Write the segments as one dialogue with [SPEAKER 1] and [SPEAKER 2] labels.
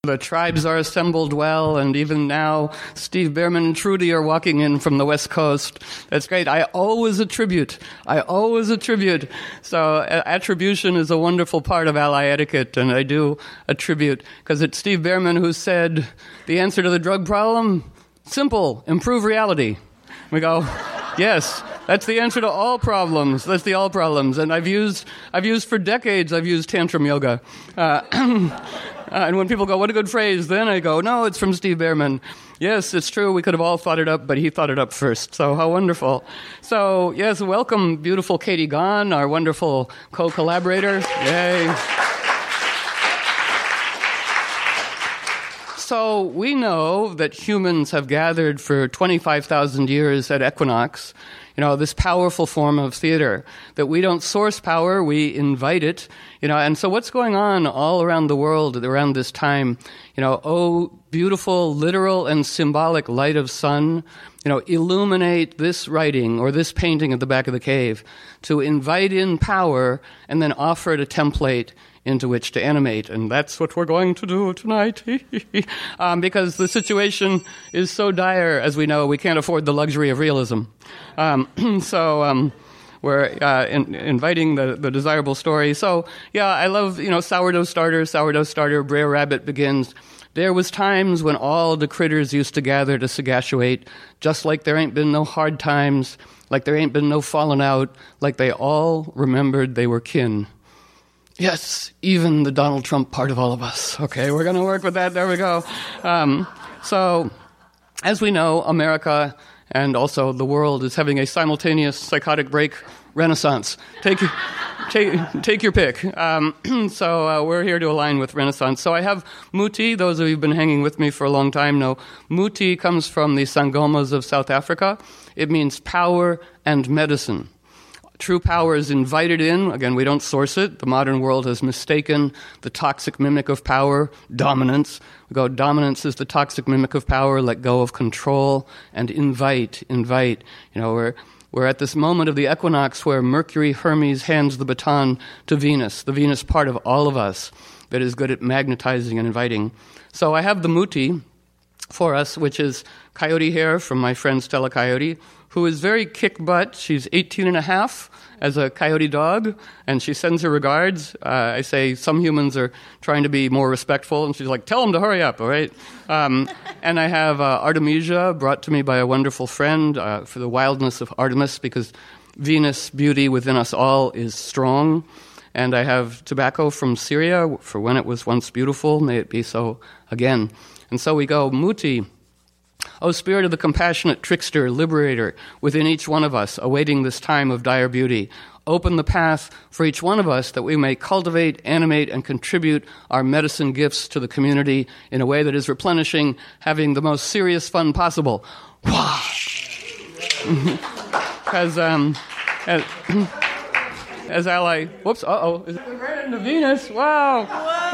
[SPEAKER 1] The tribes are assembled well, and even now, Steve Bhaerman and Trudy are walking in from the West Coast. That's great. I always attribute. So attribution is a wonderful part of ally etiquette, and I do attribute, because it's Steve Bhaerman who said, the answer to the drug problem? Simple, improve reality. We go, yes. That's the answer to all problems. That's the all problems. And I've used for decades, I've used tantrum yoga. And when people go, what a good phrase, then I go, no, it's from Steve Bhaerman. Yes, it's true, we could have all thought it up, but he thought it up first. So how wonderful. So, yes, welcome, beautiful Katie Gahn, our wonderful co-collaborator. Yay. So we know that humans have gathered for 25,000 years at equinox, this powerful form of theater, that we don't source power, we invite it, and so what's going on all around the world around this time, oh, beautiful literal and symbolic light of sun, illuminate this writing or this painting at the back of the cave, to invite in power and then offer it a template into which to animate. And that's what we're going to do tonight. Because the situation is so dire, as we know, we can't afford the luxury of realism. So we're inviting the desirable story. So, yeah, I love, sourdough starter, Brer Rabbit begins. There was times when all the critters used to gather to sagactuate, just like there ain't been no hard times, like there ain't been no falling out, like they all remembered they were kin. Yes, even the Donald Trump part of all of us. Okay, we're going to work with that. There we go. So, as we know, America and also the world is having a simultaneous psychotic break renaissance. Take your pick. So we're here to align with Renaissance. So I have Muti. Those of you who've been hanging with me for a long time know Muti comes from the Sangomas of South Africa. It means power and medicine. True power is invited in. Again, we don't source it. The modern world has mistaken the toxic mimic of power, dominance. We go, dominance is the toxic mimic of power. Let go of control and invite. We're at this moment of the equinox where Mercury Hermes hands the baton to Venus, the Venus part of all of us that is good at magnetizing and inviting. So I have the Muti for us, which is coyote hair from my friend Stella Coyote, who is very kick-butt. She's 18 and a half as a coyote dog, and she sends her regards. I say some humans are trying to be more respectful, and she's like, tell them to hurry up, all right? And I have Artemisia, brought to me by a wonderful friend for the wildness of Artemis, because Venus beauty within us all is strong. And I have tobacco from Syria, for when it was once beautiful, may it be so again. And so we go, Muti, O spirit of the compassionate trickster, liberator, within each one of us, awaiting this time of dire beauty, open the path for each one of us that we may cultivate, animate, and contribute our medicine gifts to the community in a way that is replenishing, having the most serious fun possible. Because, as ally, whoops, we ran into Venus, wow.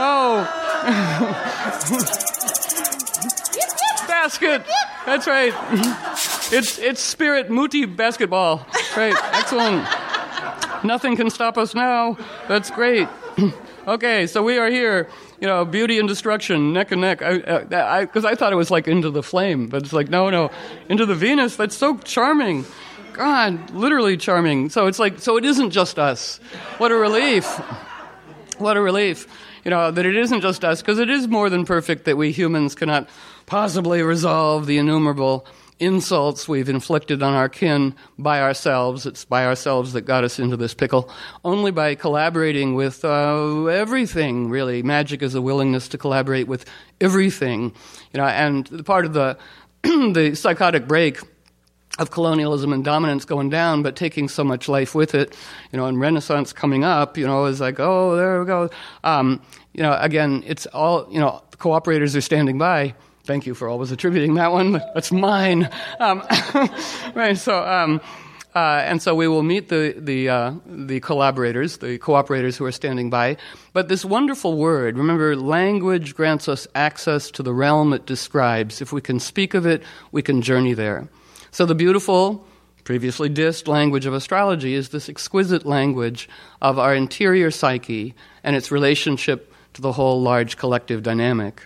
[SPEAKER 1] Basket. That's right. It's Spirit Muti basketball. Right. Excellent. Nothing can stop us now. That's great. Okay, so we are here. Beauty and destruction, neck and neck. Because I thought it was like Into the Flame, but it's like no, Into the Venus. That's so charming. God, literally charming. So it's like, so it isn't just us. What a relief. What a relief. That it isn't just us, because it is more than perfect that we humans cannot possibly resolve the innumerable insults we've inflicted on our kin by ourselves. It's by ourselves that got us into this pickle. Only by collaborating with everything, really. Magic is a willingness to collaborate with everything. And part of the the psychotic break of colonialism and dominance going down, but taking so much life with it, and Renaissance coming up, is like, oh, there we go. Again, it's all, the cooperators are standing by. Thank you for always attributing that one. That's mine. Right. So, and so we will meet the collaborators, the cooperators who are standing by. But this wonderful word, remember, language grants us access to the realm it describes. If we can speak of it, we can journey there. So the beautiful, previously dissed language of astrology is this exquisite language of our interior psyche and its relationship to the whole large collective dynamic.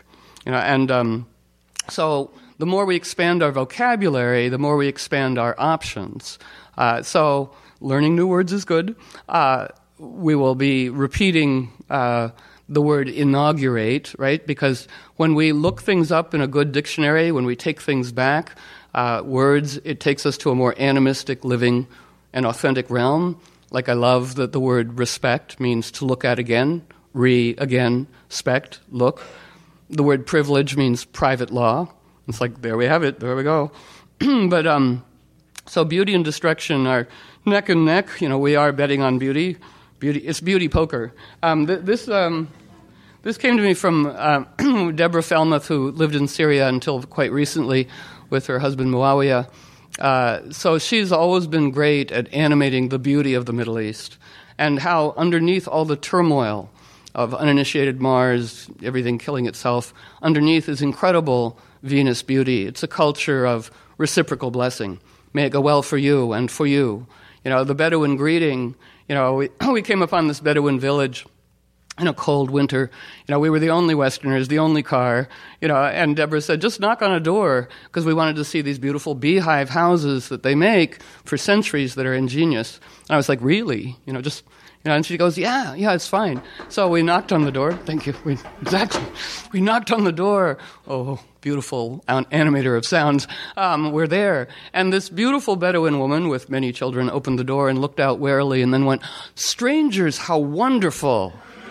[SPEAKER 1] So the more we expand our vocabulary, the more we expand our options. So learning new words is good. We will be repeating the word inaugurate, right? Because when we look things up in a good dictionary, when we take things back, words, it takes us to a more animistic, living, and authentic realm. Like I love that the word respect means to look at again, again, spect, look. The word privilege means private law. It's like, there we have it, there we go. But so beauty and destruction are neck and neck. We are betting on beauty. It's beauty poker. This came to me from Deborah Felmuth, who lived in Syria until quite recently with her husband Muawiyah. So she's always been great at animating the beauty of the Middle East and how underneath all the turmoil of uninitiated Mars, everything killing itself, underneath is incredible Venus beauty. It's a culture of reciprocal blessing. May it go well for you and for you. The Bedouin greeting, we came upon this Bedouin village in a cold winter. We were the only Westerners, the only car, and Deborah said, just knock on a door, because we wanted to see these beautiful beehive houses that they make for centuries that are ingenious. And I was like, really? And she goes, yeah, it's fine. So we knocked on the door. Thank you. We knocked on the door. Oh, beautiful animator of sounds. We're there. And this beautiful Bedouin woman with many children opened the door and looked out warily and then went, strangers, how wonderful.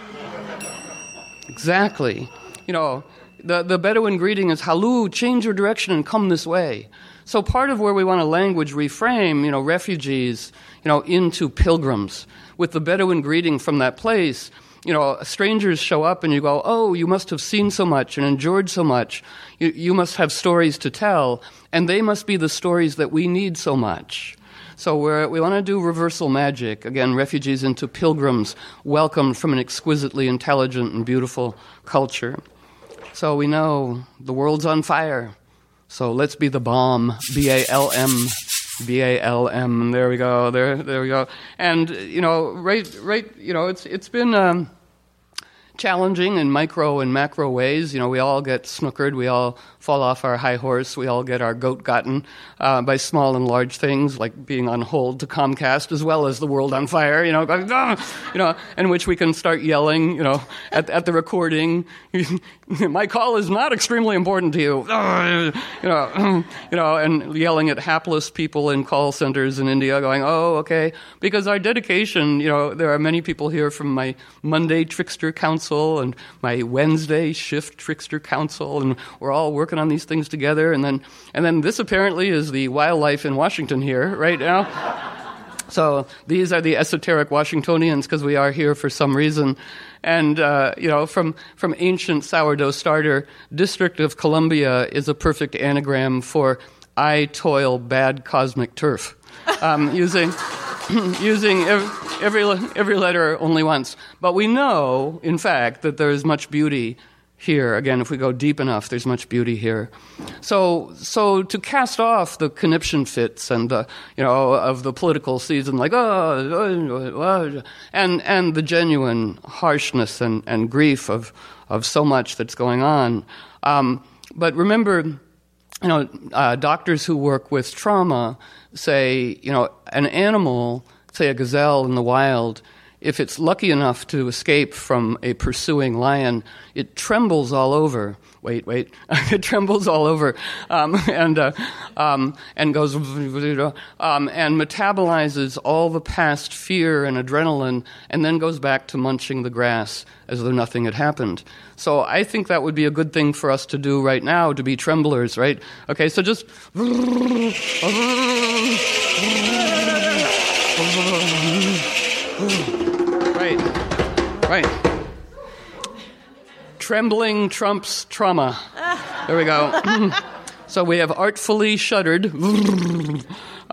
[SPEAKER 1] Exactly. The Bedouin greeting is, halu, change your direction and come this way. So part of where we want to language reframe, refugees, into pilgrims. With the Bedouin greeting from that place, strangers show up and you go, oh, you must have seen so much and endured so much. You must have stories to tell, and they must be the stories that we need so much. So we want to do reversal magic. Again, refugees into pilgrims, welcomed from an exquisitely intelligent and beautiful culture. So we know the world's on fire. So let's be the bomb, B-A-L-M. B-A-L-M. There we go. There we go. And it's been challenging in micro and macro ways. We all get snookered. We all fall off our high horse. We all get our goat gotten by small and large things, like being on hold to Comcast, as well as the world on fire. Going, in which we can start yelling. At the recording, my call is not extremely important to you. And yelling at hapless people in call centers in India, going, oh, okay, because our dedication. There are many people here from my Monday Trickster Council and my Wednesday Shift Trickster Council, and we're all working on these things together. And then this apparently is the wildlife in Washington here right now. So these are the esoteric Washingtonians, because we are here for some reason. And from ancient sourdough starter, District of Columbia is a perfect anagram for I toil bad cosmic turf, using every letter only once. But we know, in fact, that there is much beauty here. Again, if we go deep enough, there's much beauty here. So to cast off the conniption fits and of the political season, like and the genuine harshness and grief of so much that's going on. But remember, doctors who work with trauma say, an animal, say a gazelle in the wild, if it's lucky enough to escape from a pursuing lion, it trembles all over. Wait. It trembles all over and goes and metabolizes all the past fear and adrenaline, and then goes back to munching the grass as though nothing had happened. So I think that would be a good thing for us to do right now, to be tremblers, right? Okay, so just Right. Trembling trumps trauma. There we go. So we have artfully shuddered, and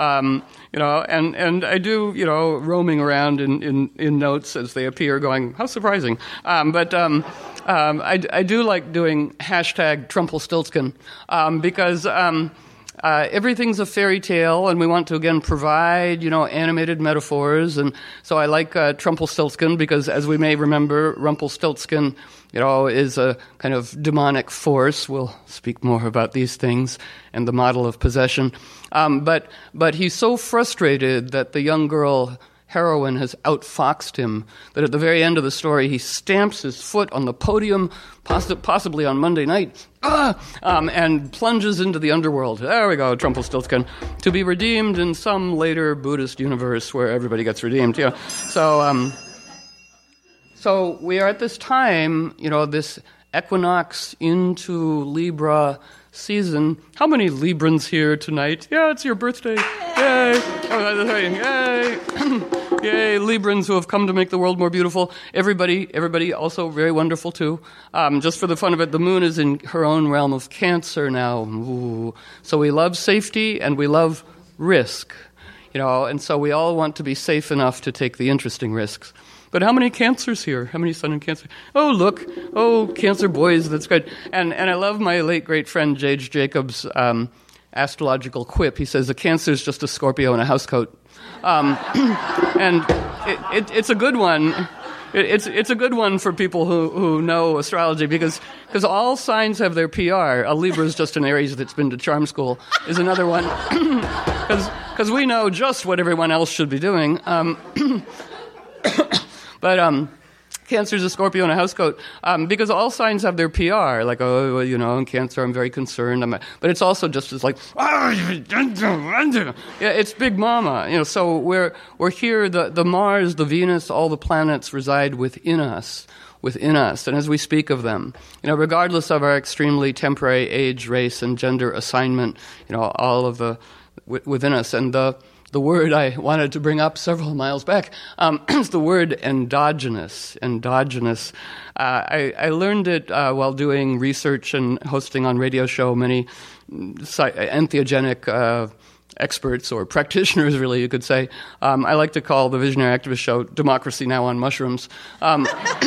[SPEAKER 1] I do, roaming around in notes as they appear, going, how surprising. But I do like doing hashtag Trumpelstiltskin, because everything's a fairy tale, and we want to, again, provide, animated metaphors. And so I like Trumpelstiltskin because, as we may remember, Rumpelstiltskin, is a kind of demonic force. We'll speak more about these things and the model of possession. But he's so frustrated that the young girl heroine has outfoxed him that at the very end of the story he stamps his foot on the podium, possibly on Monday night, and plunges into the underworld. There we go, Trumpelstiltskin, to be redeemed in some later Buddhist universe where everybody gets redeemed. So we are at this time, this equinox into Libra season. How many Librans here tonight? Yeah, it's your birthday. Yay! Yay! Yay! Librans who have come to make the world more beautiful. Everybody also very wonderful too. Just for the fun of it, the moon is in her own realm of Cancer now. Ooh. So we love safety and we love risk, and so we all want to be safe enough to take the interesting risks. But how many Cancers here? How many Sun and Cancer? Oh, look. Oh, Cancer boys. That's great. And I love my late great friend J.H. Jacobs' astrological quip. He says, a Cancer is just a Scorpio in a housecoat. And it's a good one. It's a good one for people who know astrology because all signs have their PR. A Libra is just an Aries that's been to charm school is another one. Because we know just what everyone else should be doing. But Cancer's a Scorpio in a housecoat because all signs have their PR. Like, in Cancer, I'm very concerned. But it's also just as like, yeah, it's Big Mama. So we're here. The Mars, the Venus, all the planets reside within us. And as we speak of them, regardless of our extremely temporary age, race, and gender assignment, all of the within us. And the word I wanted to bring up several miles back is the word endogenous. Endogenous. I learned it while doing research and hosting on radio show many entheogenic experts or practitioners, really, you could say. I like to call the Visionary Activist Show Democracy Now! On Mushrooms. And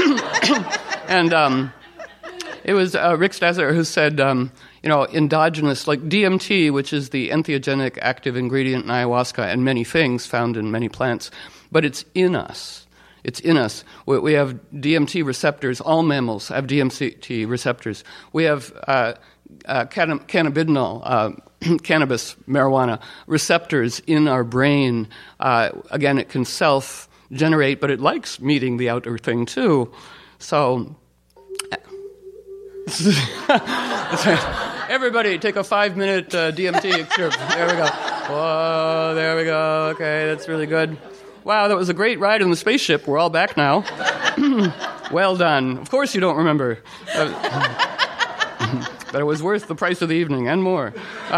[SPEAKER 1] it was Rick Stasser who said, endogenous, like DMT, which is the entheogenic active ingredient in ayahuasca and many things found in many plants, but it's in us. It's in us. We have DMT receptors. All mammals have DMT receptors. We have cannabidinol, cannabis, marijuana, receptors in our brain. Again, it can self-generate, but it likes meeting the outer thing too. So... Everybody, take a 5-minute DMT excerpt. There we go. Whoa, there we go. Okay, that's really good. Wow, that was a great ride in the spaceship. We're all back now. Well done. Of course you don't remember. But it was worth the price of the evening and more.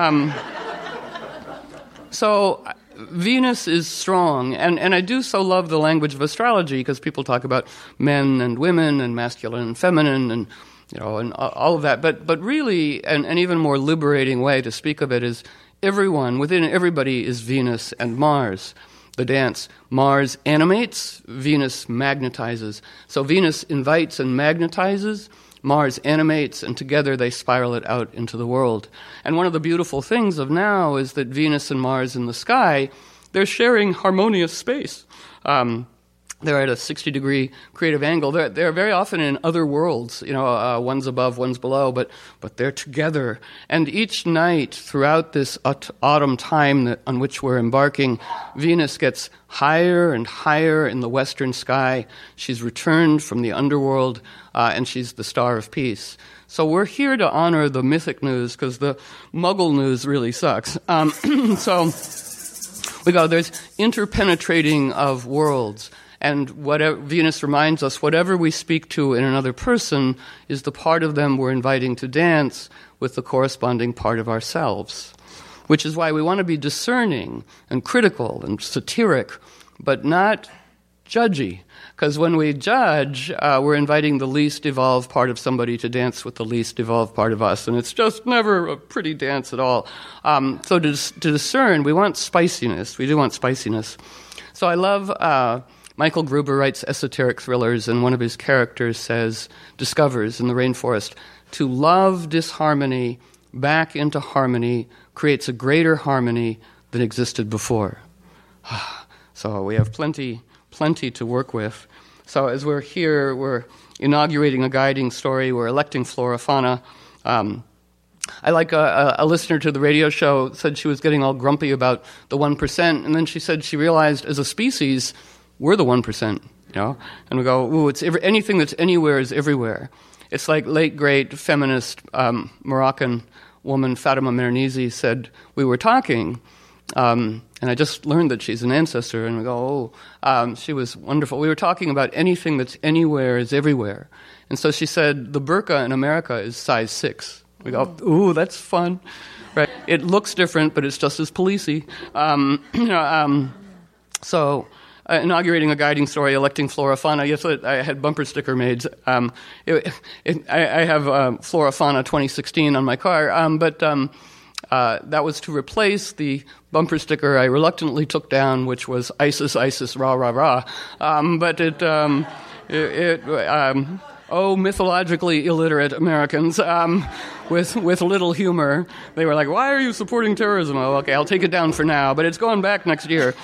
[SPEAKER 1] So Venus is strong, and I do so love the language of astrology because people talk about men and women and masculine and feminine and and all of that. But really, an even more liberating way to speak of it is everyone, within everybody is Venus and Mars. The dance. Mars animates, Venus magnetizes. So Venus invites and magnetizes, Mars animates, and together they spiral it out into the world. And one of the beautiful things of now is that Venus and Mars in the sky, they're sharing harmonious space. They're at a 60-degree creative angle. They're very often in other worlds, one's above, one's below, but they're together. And each night throughout this autumn time on which we're embarking, Venus gets higher and higher in the western sky. She's returned from the underworld, and she's the star of peace. So we're here to honor the mythic news because the Muggle news really sucks. So we go, there's interpenetrating of worlds. And whatever Venus reminds us, whatever we speak to in another person is the part of them we're inviting to dance with the corresponding part of ourselves. Which is why we want to be discerning and critical and satiric, but not judgy. Because when we judge, we're inviting the least evolved part of somebody to dance with the least evolved part of us. And it's just never a pretty dance at all. So to discern, we want spiciness. We do want spiciness. So I love... Michael Gruber writes esoteric thrillers, and one of his characters discovers in the rainforest, to love disharmony back into harmony creates a greater harmony than existed before. So we have plenty to work with. So as we're here, we're inaugurating a guiding story. We're electing flora, fauna. I like a listener to the radio show said she was getting all grumpy about the 1%, and then she said she realized as a species, we're the 1%, And we go, ooh, anything that's anywhere is everywhere. It's like late, great feminist Moroccan woman Fatima Mernissi said, we were talking, and I just learned that she's an ancestor, and we go, she was wonderful. We were talking about anything that's anywhere is everywhere. And so she said, the burqa in America is size 6. We go, ooh, that's fun. Right? It looks different, but it's just as policey. So inaugurating a guiding story, electing flora, fauna. Yes, I had bumper sticker made. I have Flora Fauna 2016 on my car, but that was to replace the bumper sticker I reluctantly took down, which was ISIS, ISIS, rah, rah, rah. But mythologically illiterate Americans with little humor. They were like, why are you supporting terrorism? Oh, okay, I'll take it down for now, but it's going back next year.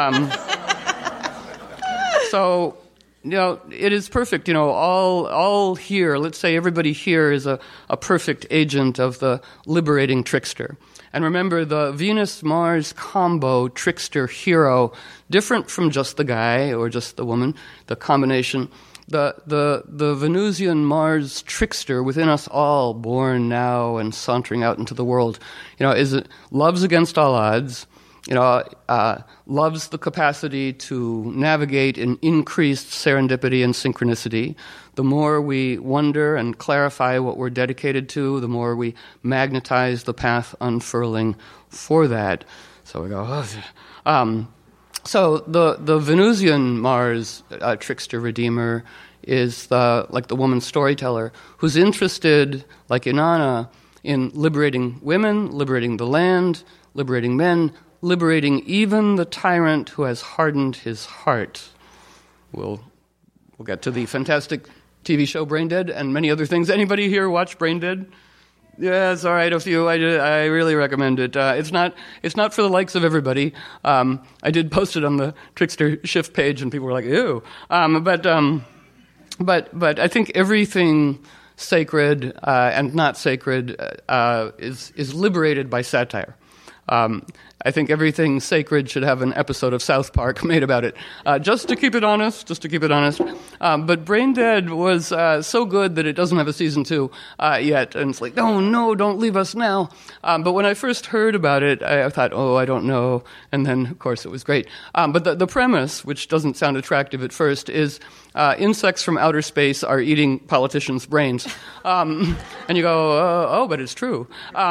[SPEAKER 1] So, it is perfect. All here, let's say everybody here is a perfect agent of the liberating trickster. And remember, the Venus-Mars combo, trickster, hero, different from just the guy or just the woman, the combination. The Venusian Mars trickster within us all, born now and sauntering out into the world, loves against all odds, loves the capacity to navigate in increased serendipity and synchronicity. The more we wonder and clarify what we're dedicated to, the more we magnetize the path unfurling for that. So we go, so the Venusian Mars trickster redeemer is like the woman storyteller who's interested, like Inanna, in liberating women, liberating the land, liberating men, liberating even the tyrant who has hardened his heart. We'll get to the fantastic TV show Brain Dead and many other things. Anybody here watch Brain Dead? Yeah, it's all right. A few. I really recommend it. It's not for the likes of everybody. I did post it on the Trickster Shift page, and people were like, "Ew." But I think everything sacred and not sacred is liberated by satire. I think everything sacred should have an episode of South Park made about it, just to keep it honest. But Brain Dead was so good that it doesn't have a season 2 yet, and it's like, no, don't leave us now. But when I first heard about it, I thought, I don't know, and then of course it was great. But the premise, which doesn't sound attractive at first, is insects from outer space are eating politicians' brains, and you go, but it's true.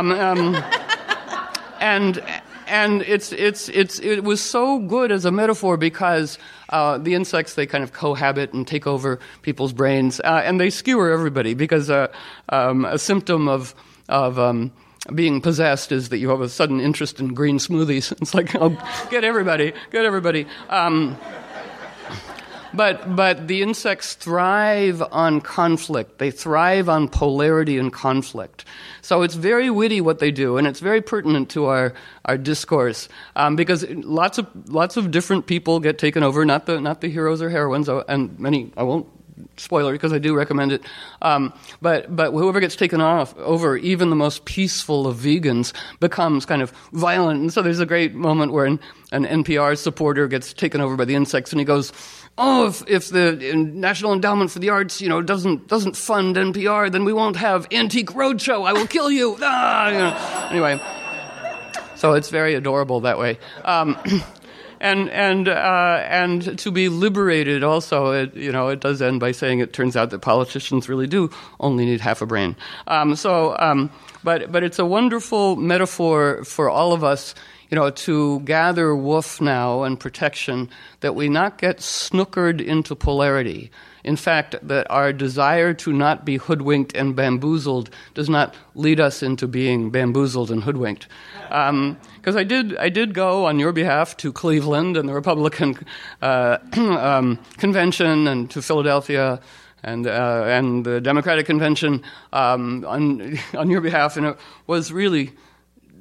[SPEAKER 1] And it was so good as a metaphor because the insects, they kind of cohabit and take over people's brains, and they skewer everybody because a symptom of being possessed is that you have a sudden interest in green smoothies. It's like, get everybody. But the insects thrive on conflict. They thrive on polarity and conflict. So it's very witty what they do, and it's very pertinent to our discourse because lots of different people get taken over. Not the heroes or heroines, and many I won't spoiler because I do recommend it. But whoever gets taken over, even the most peaceful of vegans, becomes kind of violent. And so there's a great moment where an NPR supporter gets taken over by the insects, and he goes, if the National Endowment for the Arts, doesn't fund NPR, then we won't have Antique Roadshow. I will kill you. Anyway, so it's very adorable that way. And to be liberated also, it does end by saying it turns out that politicians really do only need half a brain. But it's a wonderful metaphor for all of us, to gather woof now and protection, that we not get snookered into polarity. In fact, that our desire to not be hoodwinked and bamboozled does not lead us into being bamboozled and hoodwinked. Because I did go on your behalf to Cleveland and the Republican convention, and to Philadelphia and the Democratic convention on your behalf, and it was really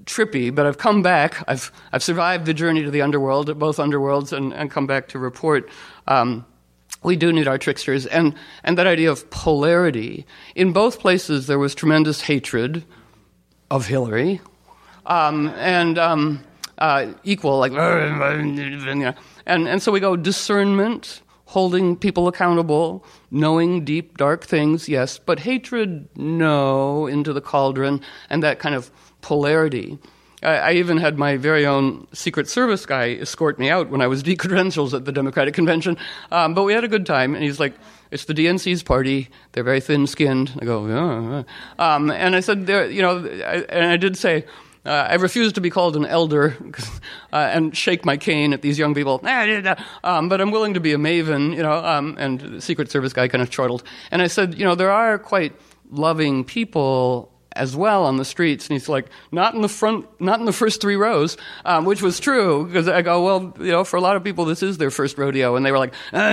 [SPEAKER 1] trippy, but I've come back. I've survived the journey to the underworld, both underworlds, and come back to report. We do need our tricksters, and that idea of polarity. In both places, there was tremendous hatred of Hillary, and equal, like, and so we go discernment, holding people accountable, knowing deep, dark things, yes, but hatred, no, into the cauldron, and that kind of polarity. I even had my very own Secret Service guy escort me out when I was decredentials at the Democratic Convention, but we had a good time, and he's like, it's the DNC's party, they're very thin-skinned. I go, yeah. And I said, and I did say, I refuse to be called an elder and shake my cane at these young people. But I'm willing to be a maven, and the Secret Service guy kind of chortled. And I said, there are quite loving people as well on the streets. And he's like, not in the first 3 rows, which was true. Because I go, well, for a lot of people, this is their first rodeo. And they were like,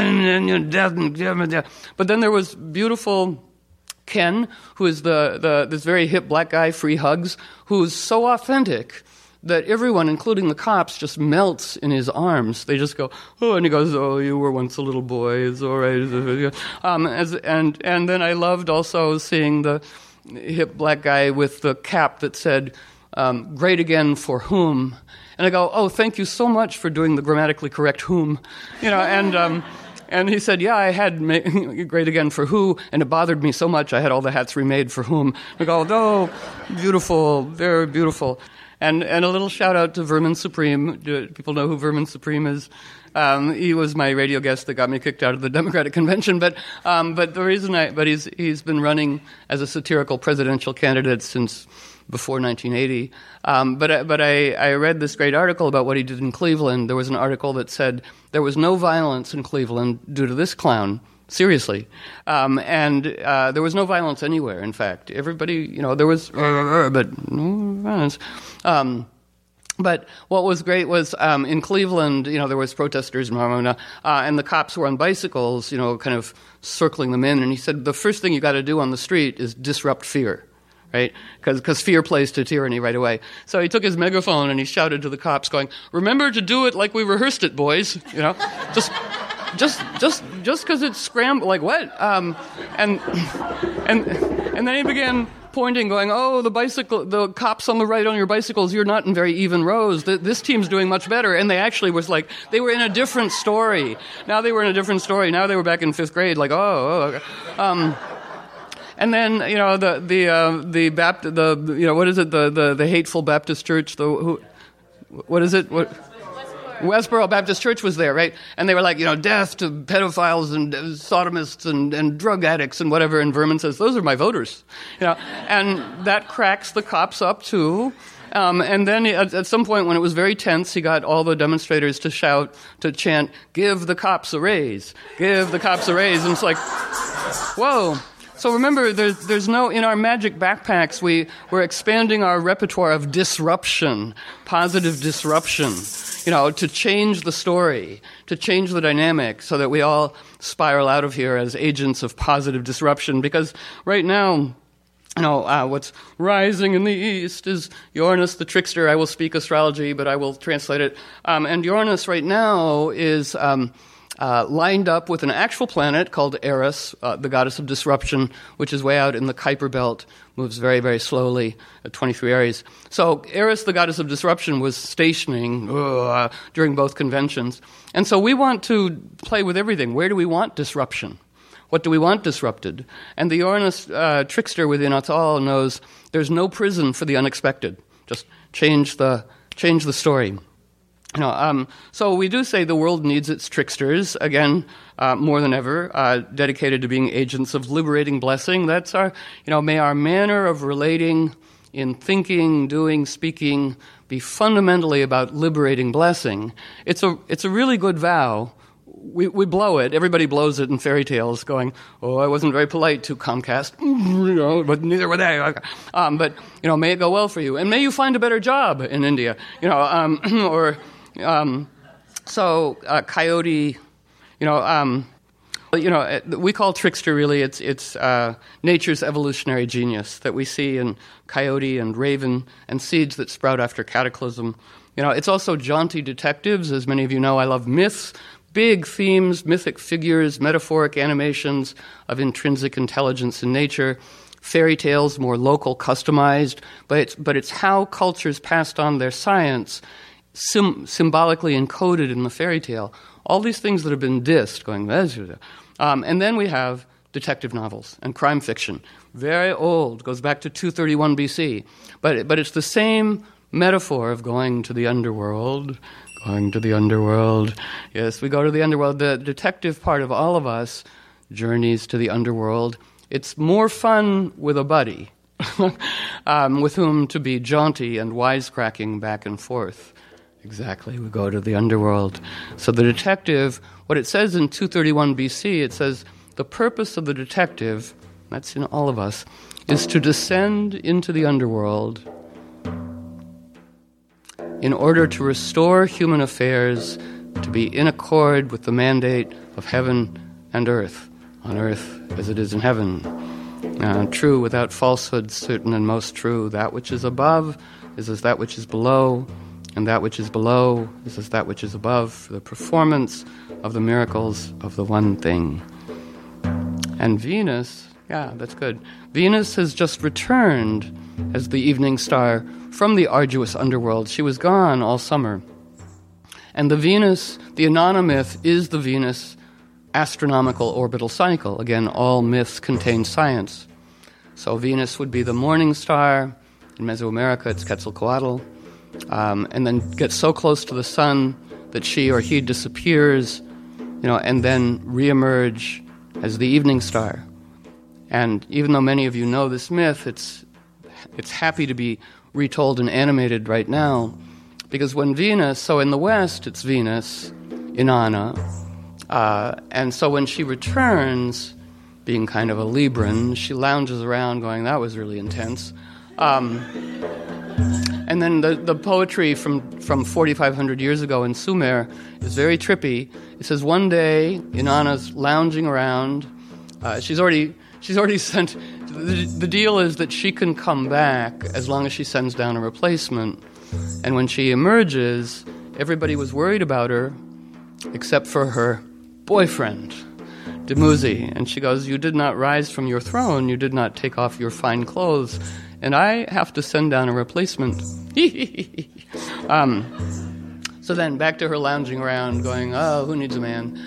[SPEAKER 1] but then there was beautiful Ken, who is this very hip black guy, free hugs, who's so authentic that everyone, including the cops, just melts in his arms. They just go, oh, and he goes, oh, you were once a little boy, it's all right. And then I loved also seeing the hip black guy with the cap that said, great again for whom? And I go, oh, thank you so much for doing the grammatically correct whom, And he said, yeah, I had great again for who, and it bothered me so much I had all the hats remade for whom. I go, oh, beautiful, very beautiful. And a little shout-out to Vermin Supreme. Do people know who Vermin Supreme is? He was my radio guest that got me kicked out of the Democratic Convention. But the reason he's been running as a satirical presidential candidate since before 1980. But I read this great article about what he did in Cleveland. There was an article that said there was no violence in Cleveland due to this clown. Seriously. And there was no violence anywhere, in fact. Everybody, there was, but no violence. But what was great was in Cleveland, there was protesters, and the cops were on bicycles, kind of circling them in. And he said, the first thing you got to do on the street is disrupt fear. Right? Because fear plays to tyranny right away. So he took his megaphone and he shouted to the cops, going, "Remember to do it like we rehearsed it, boys. Just because it's scrambled, like what?" And then he began pointing, going, "Oh, the cops on the right on your bicycles, you're not in very even rows. This team's doing much better." And they actually they were in a different story. Now they were in a different story. Now they were back in 5th grade, like, oh, okay. And then the hateful Baptist church, Westboro Baptist Church was there, right? And they were like, death to pedophiles and sodomists and drug addicts and whatever. And Vermin says, those are my voters, and that cracks the cops up too. And then at some point when it was very tense, he got all the demonstrators to chant, "Give the cops a raise, give the cops a raise." And it's like, whoa. So remember, there's no, in our magic backpacks, we're expanding our repertoire of disruption, positive disruption, to change the story, to change the dynamic so that we all spiral out of here as agents of positive disruption. Because right now, what's rising in the east is Uranus the trickster. I will speak astrology, but I will translate it. And Uranus right now is lined up with an actual planet called Eris, the goddess of disruption, which is way out in the Kuiper belt, moves very, very slowly at 23 Aries. So Eris, the goddess of disruption, was stationing during both conventions. And so we want to play with everything. Where do we want disruption? What do we want disrupted? And the Uranus trickster within us all knows there's no prison for the unexpected. Just change the story. So we do say the world needs its tricksters, again, more than ever, dedicated to being agents of liberating blessing. That's may our manner of relating in thinking, doing, speaking be fundamentally about liberating blessing. It's a really good vow. We blow it. Everybody blows it in fairy tales, going, "Oh, I wasn't very polite to Comcast," but neither were they. But may it go well for you, and may you find a better job in India. So coyote, We call trickster really, it's nature's evolutionary genius that we see in coyote and raven and seeds that sprout after cataclysm. It's also jaunty detectives. As many of you know, I love myths, big themes, mythic figures, metaphoric animations of intrinsic intelligence in nature, fairy tales, more local, customized, but it's how cultures passed on their science symbolically encoded in the fairy tale. All these things that have been dissed, going, and then we have detective novels and crime fiction. Very old, goes back to 231 BC. But it's the same metaphor of going to the underworld. Going to the underworld. Yes, we go to the underworld. The detective part of all of us journeys to the underworld. It's more fun with a buddy, with whom to be jaunty and wisecracking back and forth. Exactly, we go to the underworld. So the detective, what it says in 231 BC, it says, the purpose of the detective, that's in all of us, is to descend into the underworld in order to restore human affairs to be in accord with the mandate of heaven and earth, on earth as it is in heaven. True without falsehood, certain and most true. That which is above is as that which is below, and that which is below is as that which is above, the performance of the miracles of the one thing. And Venus, that's good. Venus has just returned as the evening star from the arduous underworld. She was gone all summer. And the Venus, the Inanna myth, is the Venus astronomical orbital cycle. Again, all myths contain science. So Venus would be the morning star. In Mesoamerica, it's Quetzalcoatl. And then gets so close to the sun that she or he disappears, and then reemerge as the evening star. And even though many of you know this myth, it's happy to be retold and animated right now, because when Venus, so in the West, it's Venus, Inanna, and so when she returns, being kind of a Libran, she lounges around going, that was really intense. And then the poetry from 4,500 years ago in Sumer is very trippy. It says, one day, Inanna's lounging around. She's already sent... The deal is that she can come back as long as she sends down a replacement. And when she emerges, everybody was worried about her, except for her boyfriend, Dumuzi. And she goes, you did not rise from your throne, you did not take off your fine clothes, and I have to send down a replacement. So then back to her lounging around going, oh, who needs a man?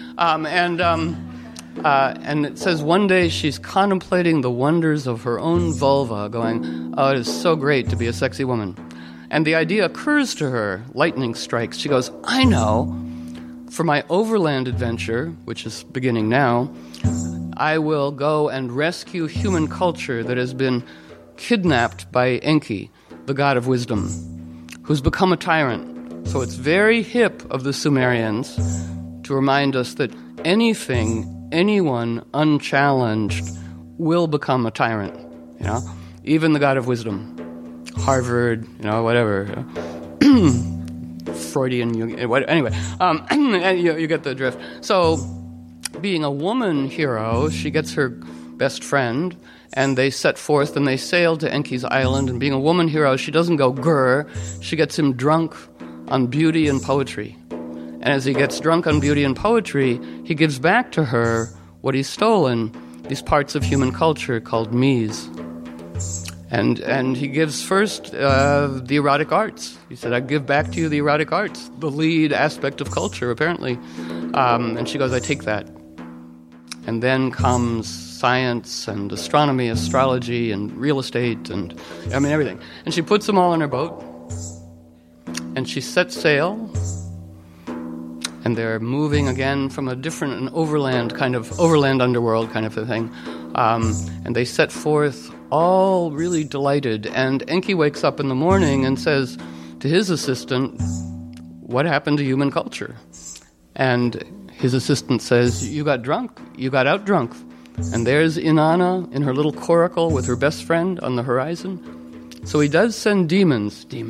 [SPEAKER 1] And it says one day she's contemplating the wonders of her own vulva, going, oh, it is so great to be a sexy woman. And the idea occurs to her, lightning strikes. She goes, I know, for my overland adventure, which is beginning now, I will go and rescue human culture that has been kidnapped by Enki, the god of wisdom, who's become a tyrant. So it's very hip of the Sumerians to remind us that anyone unchallenged will become a tyrant, even the god of wisdom, Harvard, whatever, Freudian, anyway, you get the drift. So being a woman hero, she gets her best friend, and they set forth and they sail to Enki's island, and being a woman hero, she doesn't go grr, she gets him drunk on beauty and poetry. And as he gets drunk on beauty and poetry, he gives back to her what he's stolen, these parts of human culture called mes. And he gives first the erotic arts. He said, I give back to you the erotic arts, the lead aspect of culture, apparently. And she goes, I take that. And then comes science and astronomy, astrology, and real estate, and everything. And she puts them all in her boat, and she sets sail, and they're moving again from an overland underworld kind of a thing. And they set forth all really delighted, and Enki wakes up in the morning and says to his assistant, what happened to human culture? And his assistant says, you got drunk, you got out-drunk. And there's Inanna in her little coracle with her best friend on the horizon. So he does send demons. He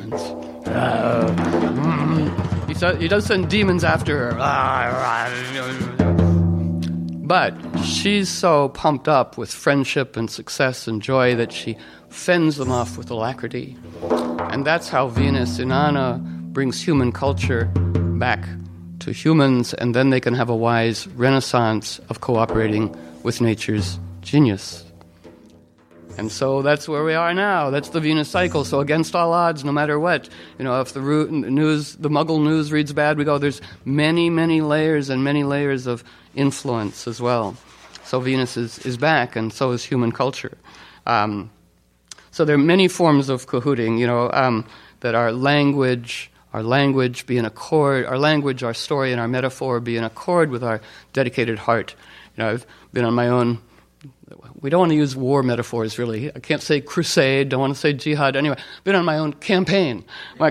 [SPEAKER 1] does send demons after her. But she's so pumped up with friendship and success and joy that she fends them off with alacrity. And that's how Venus Inanna brings human culture back to humans, and then they can have a wise renaissance of cooperating with nature's genius. And so that's where we are now. That's the Venus cycle. So against all odds, no matter what, if the Muggle news reads bad, we go, there's many, many layers and many layers of influence as well. So Venus is back, and so is human culture. So there are many forms of cahooting, that our language be in accord, our language, our story, and our metaphor be in accord with our dedicated heart. I've been on my own. We don't want to use war metaphors, really. I can't say crusade, don't want to say jihad. Anyway, I've been on my own campaign.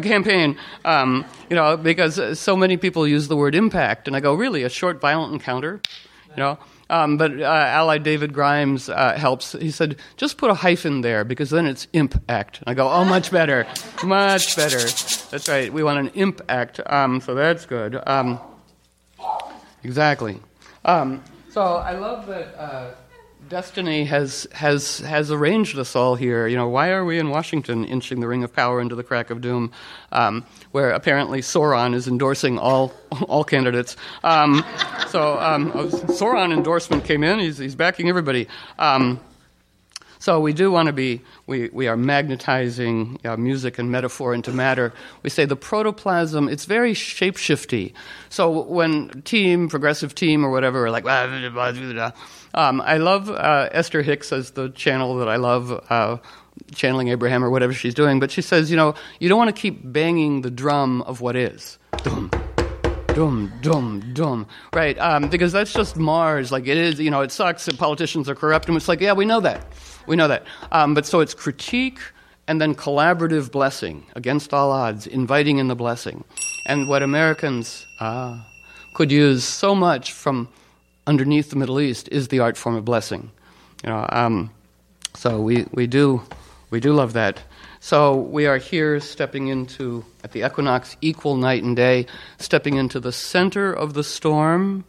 [SPEAKER 1] Because so many people use the word impact, and I go, really, a short, violent encounter? But ally David Grimes helps. He said, just put a hyphen there, because then it's imp act. And I go, oh, much better, much better. That's right, we want an imp act, so that's good. Exactly. So I love that destiny has arranged us all here. Why are we in Washington inching the ring of power into the crack of doom, where apparently Sauron is endorsing all candidates? Sauron endorsement came in. He's backing everybody. So we do want to be, we are magnetizing music and metaphor into matter. We say the protoplasm, it's very shapeshifty. So when progressive team or whatever are like, I love Esther Hicks as the channel that I love, channeling Abraham or whatever she's doing, but she says, you don't want to keep banging the drum of what is. Dum, dum, dum, dum. Right, because that's just Mars. Like it is, it sucks that politicians are corrupt, and it's like, yeah, we know that. But so it's critique and then collaborative blessing, against all odds, inviting in the blessing. And what Americans could use so much from underneath the Middle East is the art form of blessing. So we do love that. So we are here stepping into, at the equinox, equal night and day, stepping into the center of the storm.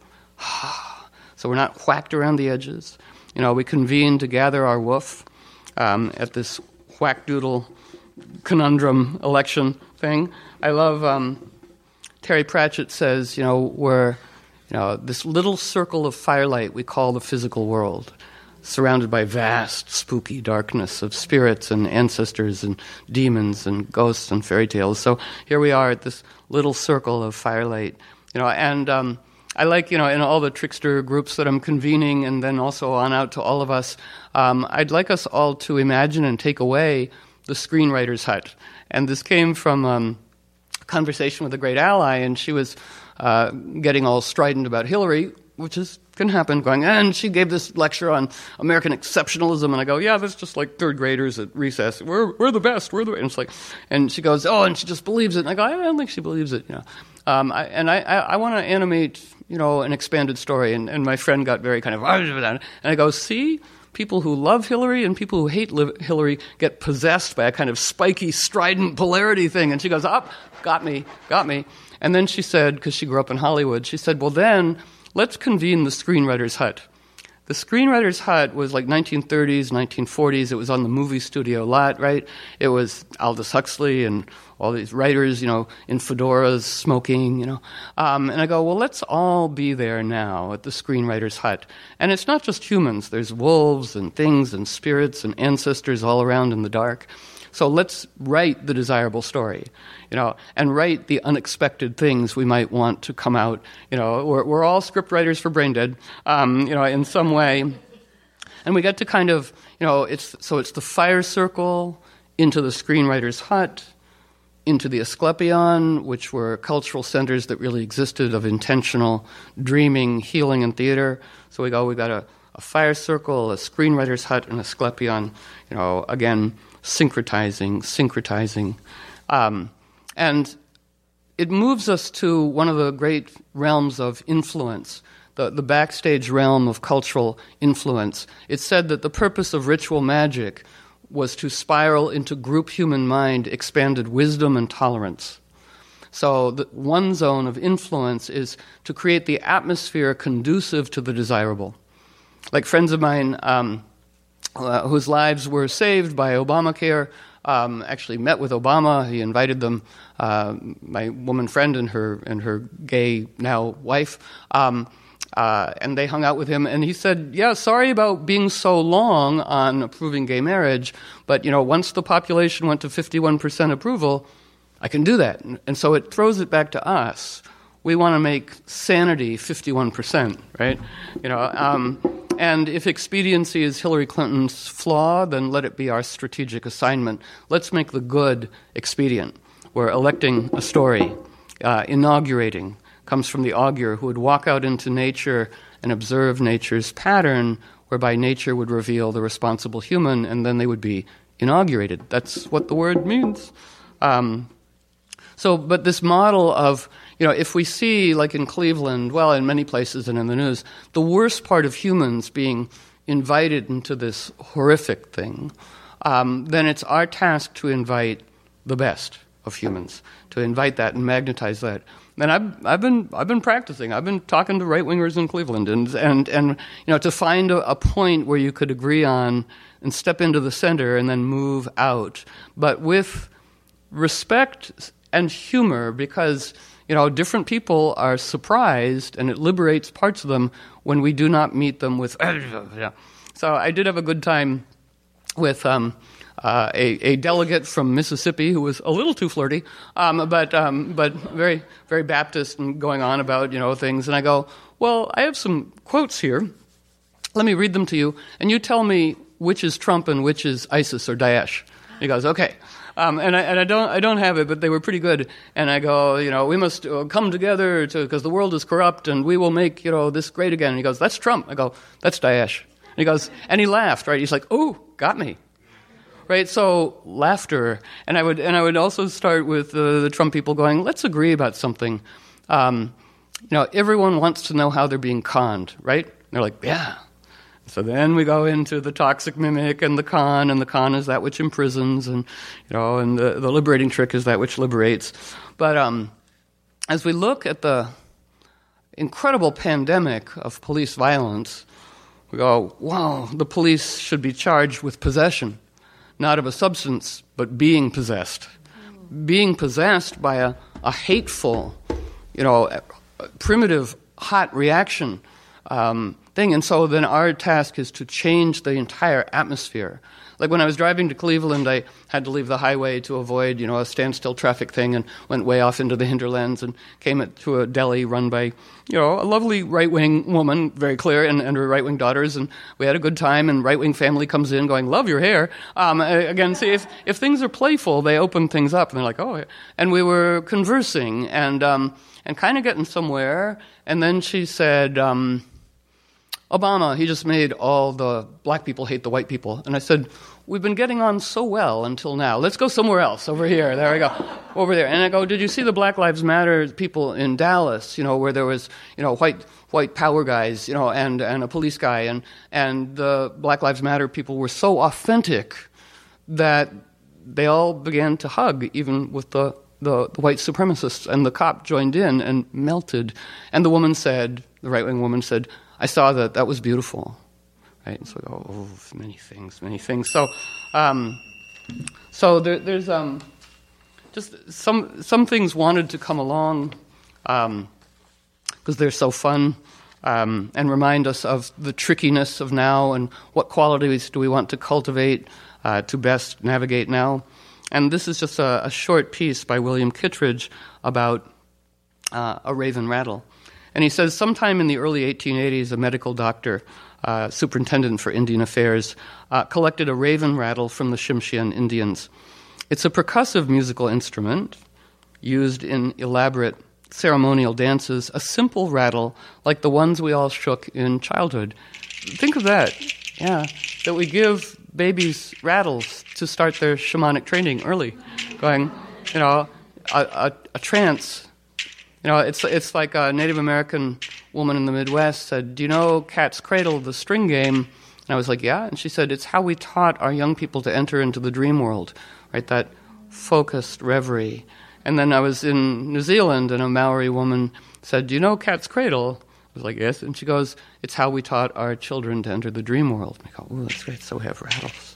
[SPEAKER 1] So we're not whacked around the edges. We convene to gather our woof at this whack-doodle conundrum election thing. I love, Terry Pratchett says, we're, this little circle of firelight we call the physical world, surrounded by vast, spooky darkness of spirits and ancestors and demons and ghosts and fairy tales. So here we are at this little circle of firelight, and I like, in all the trickster groups that I'm convening and then also on out to all of us, I'd like us all to imagine and take away the screenwriter's hut. And this came from a conversation with a great ally, and she was getting all strident about Hillary, which can happen, and she gave this lecture on American exceptionalism, and I go, yeah, that's just like third graders at recess. We're the best, and it's like, and she goes, oh, and she just believes it, and I go, I don't think she believes it, I want to animate, an expanded story, and my friend got very kind of, and I go, see, people who love Hillary and people who hate Hillary get possessed by a kind of spiky, strident polarity thing, and she goes, got me, and then she said, because she grew up in Hollywood, she said, well then, let's convene the Screenwriter's Hut. The Screenwriter's Hut was like 1930s, 1940s. It was on the movie studio lot, right? It was Aldous Huxley and all these writers, in fedoras, smoking, And I go, well, let's all be there now at the Screenwriter's Hut. And it's not just humans. There's wolves and things and spirits and ancestors all around in the dark. So let's write the desirable story, and write the unexpected things we might want to come out. We're all script writers for Braindead, in some way. And we get to kind of, it's the fire circle into the Screenwriter's Hut, into the Asclepion, which were cultural centers that really existed of intentional dreaming, healing, and theater. So we've got a fire circle, a Screenwriter's Hut, and Asclepion, again, syncretizing. And it moves us to one of the great realms of influence, the backstage realm of cultural influence. It's said that the purpose of ritual magic was to spiral into group human mind expanded wisdom and tolerance. So one zone of influence is to create the atmosphere conducive to the desirable. like friends of mine whose lives were saved by Obamacare actually met with Obama. He invited them, my woman friend and her gay now wife, and they hung out with him. And he said, "Yeah, sorry about being so long on approving gay marriage, but once the population went to 51% approval, I can do that." And so it throws it back to us. We want to make sanity 51%, right? And if expediency is Hillary Clinton's flaw, then let it be our strategic assignment. Let's make the good expedient. We're electing a story, inaugurating, comes from the augur who would walk out into nature and observe nature's pattern, whereby nature would reveal the responsible human, and then they would be inaugurated. That's what the word means. But this model of, if we see, like in Cleveland, well, in many places and in the news, the worst part of humans being invited into this horrific thing, then it's our task to invite the best of humans, to invite that and magnetize that. And I've been practicing. I've been talking to right-wingers in Cleveland, and to find a point where you could agree on and step into the center and then move out, but with respect and humor, because different people are surprised, and it liberates parts of them when we do not meet them with. So I did have a good time with a delegate from Mississippi who was a little too flirty, but very, very Baptist and going on about things. And I go, well, I have some quotes here. Let me read them to you, and you tell me which is Trump and which is ISIS or Daesh. He goes, okay. And I don't have it, but they were pretty good. And I go, we must come together because the world is corrupt, and we will make this great again. And he goes, that's Trump. I go, that's Daesh. And he goes, and he laughed, right? He's like, oh, got me, right? So laughter, and I would also start with the Trump people going, let's agree about something. Everyone wants to know how they're being conned, right? And they're like, yeah. So then we go into the toxic mimic and the con is that which imprisons, and and the liberating trick is that which liberates. But as we look at the incredible pandemic of police violence, we go, wow, the police should be charged with possession, not of a substance, but being possessed. Being possessed by a hateful, primitive, hot reaction thing. And so then our task is to change the entire atmosphere. Like when I was driving to Cleveland, I had to leave the highway to avoid, a standstill traffic thing, and went way off into the hinterlands and came to a deli run by, a lovely right-wing woman, very clear, and her right-wing daughters, and we had a good time, and right-wing family comes in going, love your hair. Again, see, if things are playful, they open things up, and they're like, oh, and we were conversing and kind of getting somewhere, and then she said, Obama, he just made all the black people hate the white people. And I said, we've been getting on so well until now. Let's go somewhere else, over here. There we go, over there. And I go, did you see the Black Lives Matter people in Dallas, where there was, white power guys, and a police guy, and the Black Lives Matter people were so authentic that they all began to hug, even with the white supremacists, and the cop joined in and melted. And the right-wing woman said, I saw that was beautiful, right? And so, many things. So there's just some things wanted to come along because they're so fun and remind us of the trickiness of now and what qualities do we want to cultivate to best navigate now. And this is just a short piece by William Kittredge about a raven rattle. And he says, sometime in the early 1880s, a medical doctor, superintendent for Indian affairs, collected a raven rattle from the Tsimshian Indians. It's a percussive musical instrument used in elaborate ceremonial dances, a simple rattle like the ones we all shook in childhood. Think of that, that we give babies rattles to start their shamanic training early, going, a trance. It's like a Native American woman in the Midwest said, do you know Cat's Cradle, the string game? And I was like, yeah. And she said, it's how we taught our young people to enter into the dream world, right? That focused reverie. And then I was in New Zealand, and a Maori woman said, do you know Cat's Cradle? was like, yes. And she goes, it's how we taught our children to enter the dream world. And I go, ooh, that's great, so we have rattles.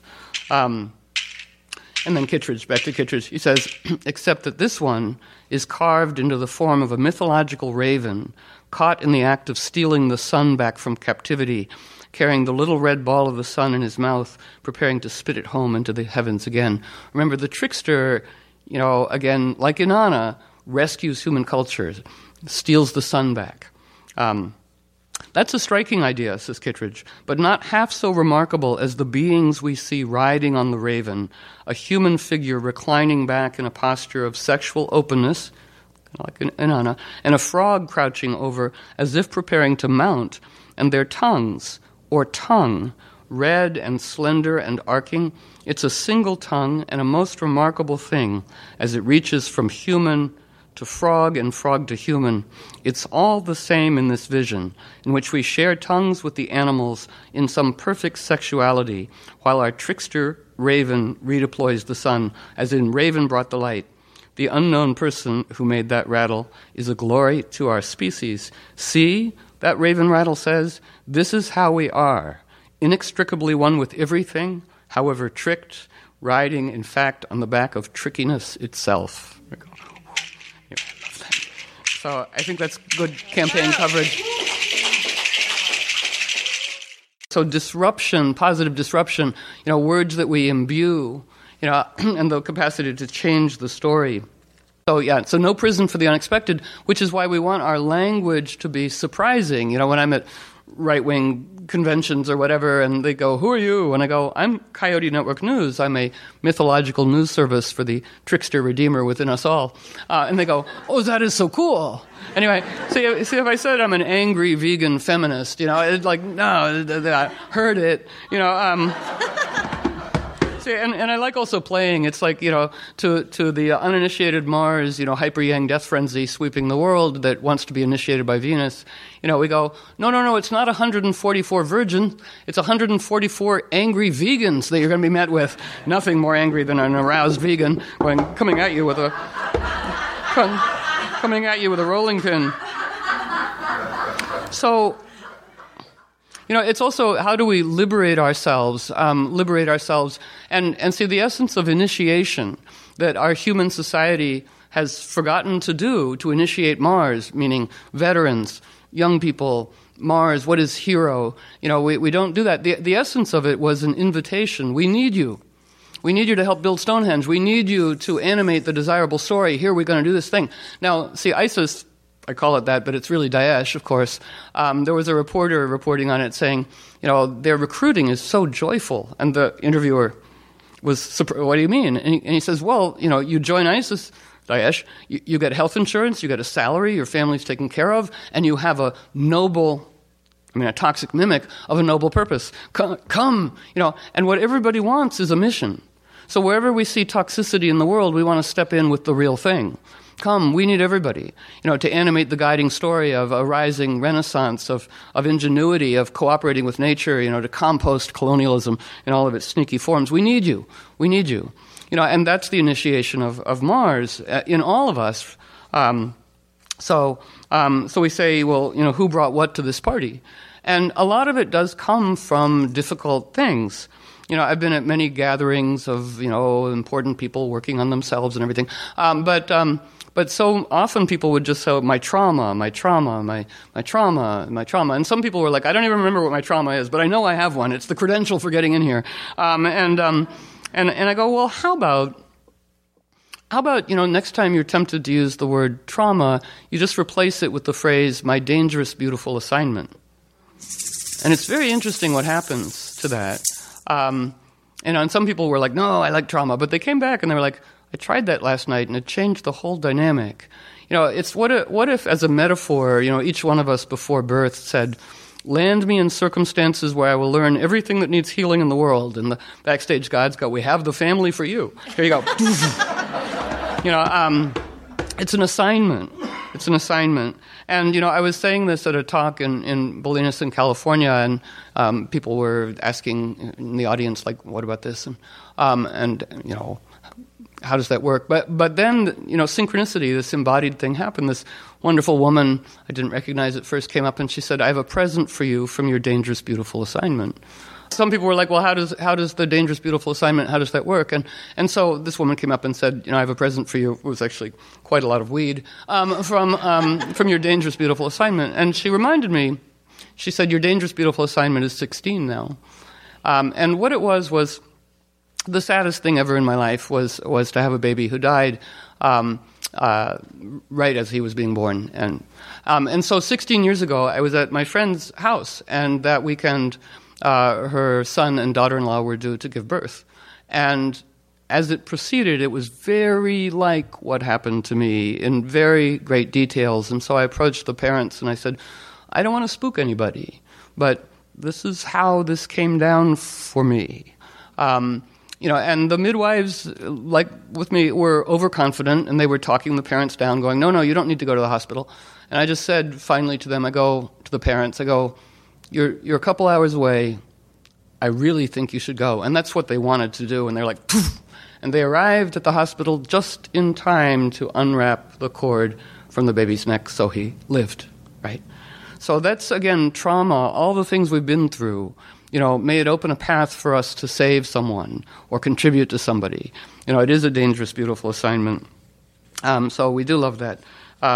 [SPEAKER 1] And then Kittredge, back to Kittredge, he says, except that this one is carved into the form of a mythological raven caught in the act of stealing the sun back from captivity, carrying the little red ball of the sun in his mouth, preparing to spit it home into the heavens again. Remember, the trickster, again, like Inanna, rescues human culture, steals the sun back. That's a striking idea, says Kittredge, but not half so remarkable as the beings we see riding on the raven, a human figure reclining back in a posture of sexual openness, like Inanna, and a frog crouching over as if preparing to mount, and their tongues, or tongue, red and slender and arcing. It's a single tongue and a most remarkable thing as it reaches from human to frog and frog to human. It's all the same in this vision, in which we share tongues with the animals in some perfect sexuality, while our trickster raven redeploys the sun, as in Raven brought the light. The unknown person who made that rattle is a glory to our species. See, that raven rattle says, this is how we are, inextricably one with everything, however tricked, riding, in fact, on the back of trickiness itself. So I think that's good campaign coverage. So disruption, positive disruption, words that we imbue, and the capacity to change the story. So no prison for the unexpected, which is why we want our language to be surprising. When I'm at right-wing conventions or whatever, and they go, who are you? And I go, I'm Coyote Network News. I'm a mythological news service for the trickster redeemer within us all. And they go, oh, that is so cool. Anyway, see if I said I'm an angry vegan feminist, it's like, no, I heard it, And I like also playing. It's like, to the uninitiated Mars, hyper yang death frenzy sweeping the world that wants to be initiated by Venus. We go, no, it's not 144 virgins. It's 144 angry vegans that you're going to be met with. Nothing more angry than an aroused vegan coming at you with a rolling pin. So, it's also how do we liberate ourselves, and see the essence of initiation that our human society has forgotten to do, to initiate Mars, meaning veterans, young people, Mars, what is hero? We don't do that. The essence of it was an invitation. We need you. We need you to help build Stonehenge. We need you to animate the desirable story. Here, we're going to do this thing. Now, see, ISIS, I call it that, but it's really Daesh, of course. There was a reporter reporting on it saying, their recruiting is so joyful. And the interviewer was surprised, what do you mean? And he says, well, you join ISIS, Daesh, you get health insurance, you get a salary, your family's taken care of, and you have a toxic mimic of a noble purpose. Come, and what everybody wants is a mission. So wherever we see toxicity in the world, we want to step in with the real thing. Come, we need everybody, to animate the guiding story of a rising renaissance, of ingenuity, of cooperating with nature, to compost colonialism in all of its sneaky forms. We need you. We need you. And that's the initiation of Mars in all of us. So we say, well, who brought what to this party? And a lot of it does come from difficult things. I've been at many gatherings of, important people working on themselves and everything. But so often people would just say, my trauma. And some people were like, I don't even remember what my trauma is, but I know I have one. It's the credential for getting in here. And I go, well, how about, next time you're tempted to use the word trauma, you just replace it with the phrase, my dangerous, beautiful assignment. And it's very interesting what happens to that. And some people were like, no, I like trauma. But they came back and they were like, I tried that last night and it changed the whole dynamic. It's what if as a metaphor, each one of us before birth said, land me in circumstances where I will learn everything that needs healing in the world. And the backstage gods go, we have the family for you. Here you go. It's an assignment. It's an assignment. And, I was saying this at a talk in Bolinas in California, and people were asking in the audience, like, what about this? And how does that work? But then, synchronicity, this embodied thing happened. This wonderful woman, I didn't recognize at first, came up and she said, "I have a present for you from your dangerous, beautiful assignment." Some people were like, "Well, how does the dangerous, beautiful assignment, how does that work?" And so this woman came up and said, "I have a present for you." It was actually quite a lot of weed from your dangerous, beautiful assignment. And she reminded me, she said, "Your dangerous, beautiful assignment is 16 now." And what it was the saddest thing ever in my life was to have a baby who died right as he was being born. And so 16 years ago, I was at my friend's house, and that weekend, her son and daughter-in-law were due to give birth. And as it proceeded, it was very like what happened to me in very great details. And so I approached the parents and I said, "I don't want to spook anybody, but this is how this came down for me." And the midwives, like with me, were overconfident, and they were talking the parents down, going, no, you don't need to go to the hospital. And I just said finally to them, I go to the parents, I go, you're a couple hours away. I really think you should go. And that's what they wanted to do. And they're like, poof. And they arrived at the hospital just in time to unwrap the cord from the baby's neck so he lived, right? So that's, again, trauma, all the things we've been through. May it open a path for us to save someone or contribute to somebody. It is a dangerous, beautiful assignment. So we do love that.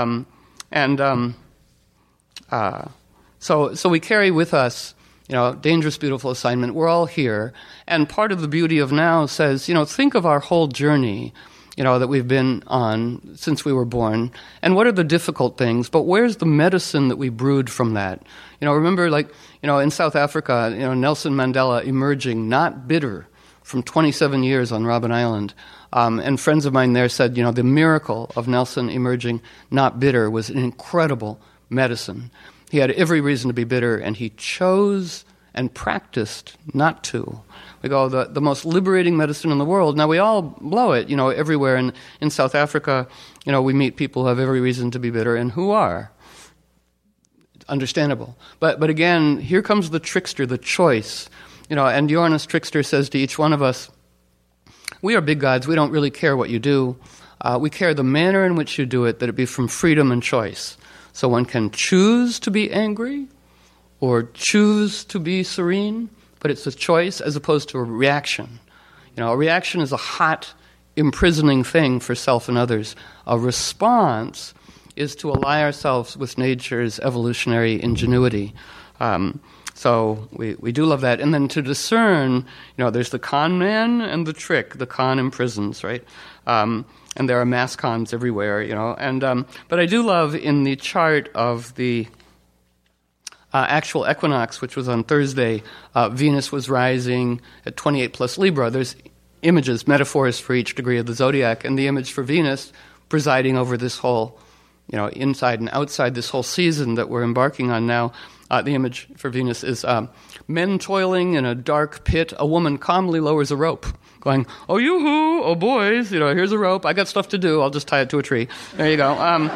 [SPEAKER 1] So we carry with us, dangerous, beautiful assignment. We're all here. And part of the beauty of now says, think of our whole journey, that we've been on since we were born. And what are the difficult things? But where's the medicine that we brewed from that? Remember, in South Africa, Nelson Mandela emerging not bitter from 27 years on Robben Island. And friends of mine there said, the miracle of Nelson emerging not bitter was an incredible medicine. He had every reason to be bitter, and he chose and practiced not to. We go, the most liberating medicine in the world. Now, we all blow it, everywhere. In South Africa, we meet people who have every reason to be bitter and who are. Understandable. But again, here comes the trickster, the choice. And Johannes Trickster says to each one of us, we are big gods. We don't really care what you do. We care the manner in which you do it, that it be from freedom and choice. So one can choose to be angry or choose to be serene, but it's a choice as opposed to a reaction. A reaction is a hot, imprisoning thing for self and others. A response is to ally ourselves with nature's evolutionary ingenuity. So we do love that. And then to discern, there's the con man and the trick. The con imprisons, right? And there are mass cons everywhere, but I do love in the chart of the actual equinox, which was on Thursday, Venus was rising at 28 plus Libra. There's images, metaphors for each degree of the zodiac, and the image for Venus presiding over this whole, inside and outside this whole season that we're embarking on now. The image for Venus is men toiling in a dark pit. A woman calmly lowers a rope, going, "Oh, yoo-hoo, oh, boys, here's a rope. I got stuff to do. I'll just tie it to a tree." There you go.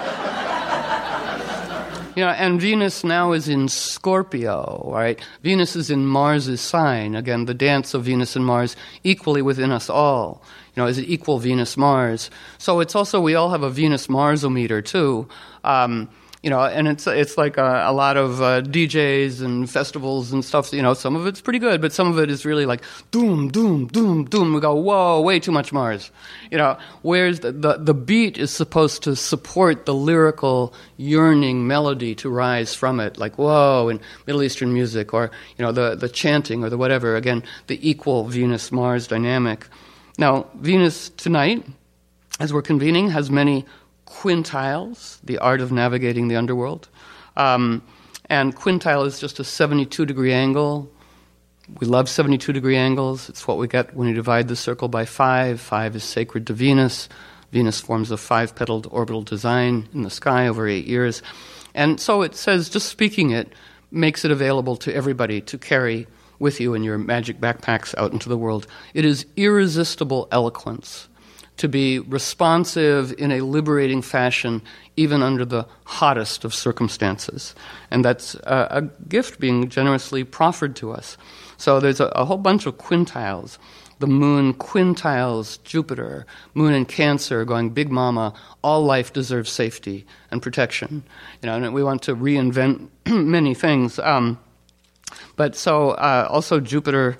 [SPEAKER 1] And Venus now is in Scorpio, right? Venus is in Mars' sign. Again, the dance of Venus and Mars equally within us all. Is it equal Venus-Mars? So it's also, we all have a Venus-Mars-o-meter too. And it's like a lot of DJs and festivals and stuff. Some of it's pretty good, but some of it is really like doom, doom, doom, doom. We go, whoa, way too much Mars. Whereas the beat is supposed to support the lyrical yearning melody to rise from it, like whoa in Middle Eastern music, or the chanting or the whatever. Again, the equal Venus-Mars dynamic. Now, Venus tonight, as we're convening, has many quintiles, the art of navigating the underworld. And quintile is just a 72-degree angle. We love 72-degree angles. It's what we get when you divide the circle by 5. 5 is sacred to Venus. Venus forms a 5-petaled orbital design in the sky over 8 years. And so it says, just speaking it makes it available to everybody to carry with you in your magic backpacks out into the world. It is irresistible eloquence to be responsive in a liberating fashion, even under the hottest of circumstances. And that's a gift being generously proffered to us. So there's a whole bunch of quintiles. The moon quintiles Jupiter. Moon in Cancer going, Big Mama, all life deserves safety and protection. And we want to reinvent many things. But also Jupiter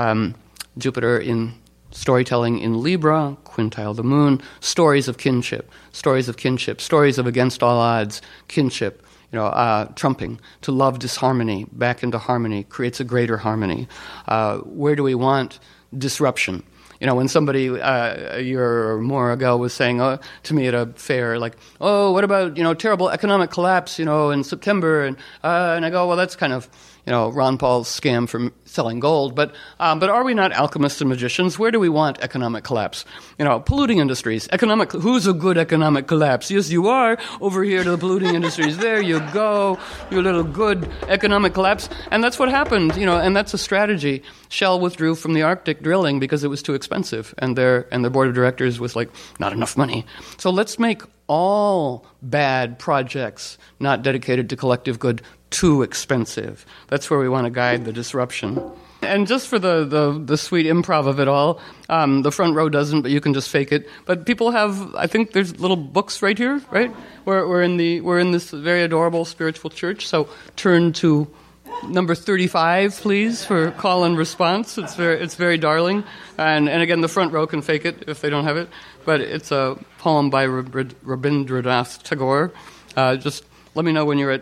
[SPEAKER 1] in storytelling in Libra, quintile the moon, stories of kinship, stories of against all odds, kinship, trumping, to love disharmony, back into harmony, creates a greater harmony. Where do we want disruption? When somebody a year or more ago was saying to me at a fair, like, what about, terrible economic collapse, in September? And I go, well, that's kind of, Ron Paul's scam for selling gold. But are we not alchemists and magicians? Where do we want economic collapse? Polluting industries. Who's a good economic collapse? Yes, you are. Over here to the polluting industries. There you go. Your little good economic collapse. And that's what happened, and that's a strategy. Shell withdrew from the Arctic drilling because it was too expensive. And their board of directors was like, not enough money. So let's make all bad projects not dedicated to collective good too expensive. That's where we want to guide the disruption. And just for the sweet improv of it all, the front row doesn't, but you can just fake it. But people have, I think there's little books right here, right? We're in this very adorable spiritual church. So turn to number 35, please, for call and response. It's very darling. And again, the front row can fake it if they don't have it. But it's a poem by Rabindranath Tagore. Just let me know when you're at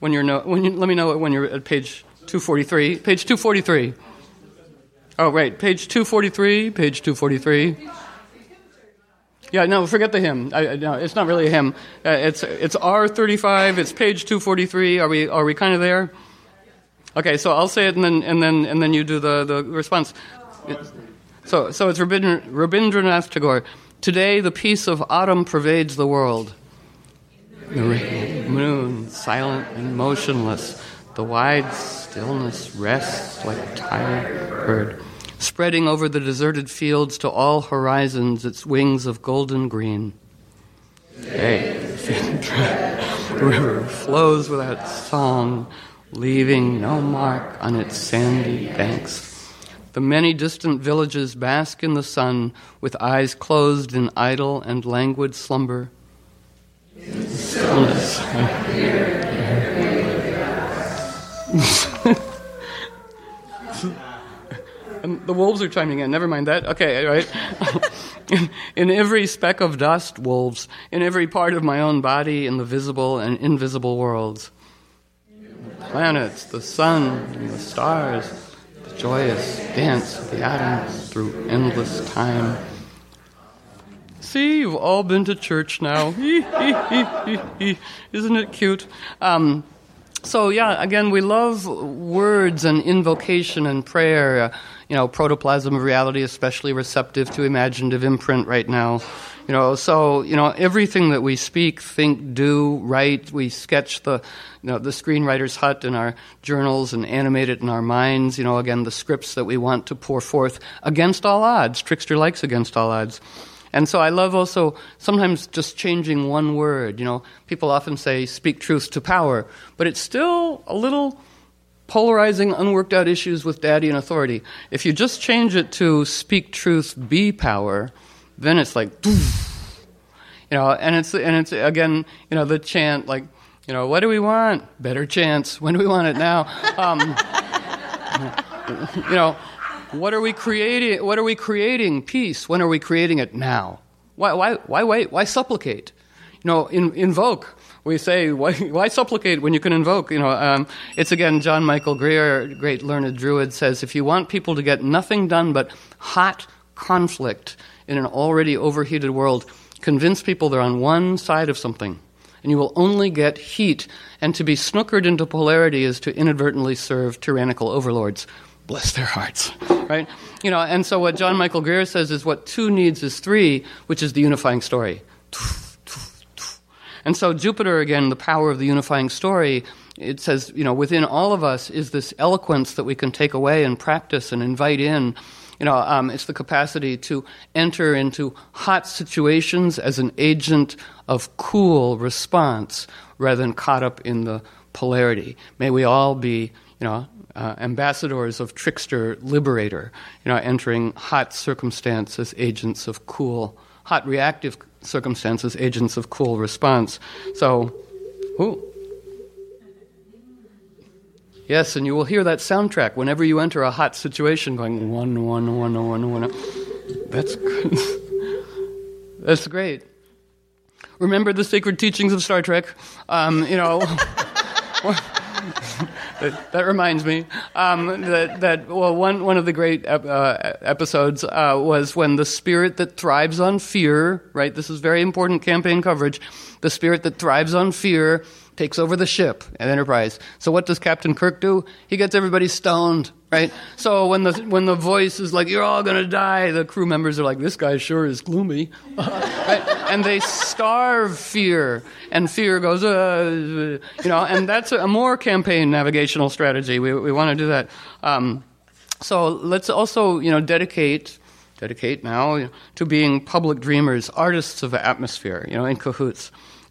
[SPEAKER 1] page 243. Page 243. Oh, right. Page 243. Page 243. Yeah, no, forget the hymn. No, it's not really a hymn. It's R35. It's page 243. Are we kind of there? Okay, so I'll say it and then you do the response. So it's Rabindranath Tagore. Today the peace of autumn pervades the world. The moon, silent and motionless, the wide stillness rests like a tired bird, spreading over the deserted fields to all horizons its wings of golden green. Hey, the river flows without song, leaving no mark on its sandy banks. The many distant villages bask in the sun with eyes closed in idle and languid slumber. Stillness. And the wolves are chiming in. Never mind that. Okay, right. In every speck of dust, wolves. In every part of my own body, in the visible and invisible worlds. The planets, the sun, and the stars. The joyous dance of the atoms through endless time. See, you've all been to church now. Isn't it cute? So yeah, again, we love words and invocation and prayer. Protoplasm of reality, especially receptive to imaginative imprint right now. So everything that we speak, think, do, write, we sketch the screenwriter's hut in our journals and animate it in our minds. Again, the scripts that we want to pour forth against all odds. Trickster likes against all odds. And so I love also sometimes just changing one word. People often say, speak truth to power, but it's still a little polarizing, unworked out issues with daddy and authority. If you just change it to speak truth, be power, then it's like, and it's again, the chant, like, what do we want? Better chance. When do we want it now? What are we creating? What are we creating? Peace. When are we creating it? Now. Why wait? Why supplicate? Invoke. We say, why supplicate when you can invoke? It's again, John Michael Greer, great learned druid, says, if you want people to get nothing done but hot conflict in an already overheated world, convince people they're on one side of something, and you will only get heat. And to be snookered into polarity is to inadvertently serve tyrannical overlords. Bless their hearts, right? And so what John Michael Greer says is what two needs is three, which is the unifying story. And so Jupiter, again, the power of the unifying story, it says, within all of us is this eloquence that we can take away and practice and invite in. It's the capacity to enter into hot situations as an agent of cool response rather than caught up in the polarity. May we all be ambassadors of trickster liberator, entering hot circumstance as agents of cool, hot reactive circumstances, agents of cool response. So, yes, and you will hear that soundtrack whenever you enter a hot situation going 1, 1, 1, 1, 1. That's good. That's great. Remember the sacred teachings of Star Trek? That reminds me that one of the great episodes was when the spirit that thrives on fear, right? This is very important campaign coverage. The spirit that thrives on fear takes over the ship at Enterprise. So what does Captain Kirk do? He gets everybody stoned, right? So when the voice is like, "You're all gonna die," the crew members are like, "This guy sure is gloomy," right? And they starve fear, and fear goes, and that's a more campaign navigational strategy. We want to do that. So let's also, dedicate now to being public dreamers, artists of atmosphere, in cahoots.